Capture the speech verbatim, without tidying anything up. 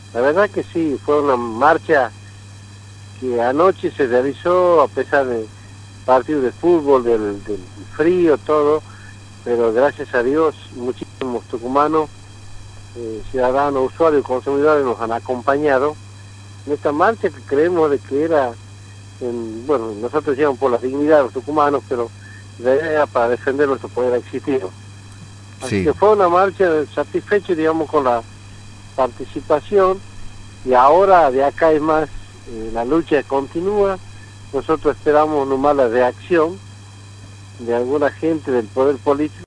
La verdad que sí, fue una marcha que anoche se realizó a pesar de partidos de fútbol, del, del frío, todo, pero gracias a Dios muchísimos tucumanos, eh, ciudadanos, usuarios, consumidores nos han acompañado en esta marcha que creemos de que era, en, bueno, nosotros decíamos por la dignidad de los tucumanos, pero la idea era para defender nuestro poder adquisitivo. Así Sí. que fue una marcha satisfecha, digamos, con la participación, y ahora de acá es más, eh, la lucha continúa. Nosotros esperamos nomás la reacción de alguna gente del poder político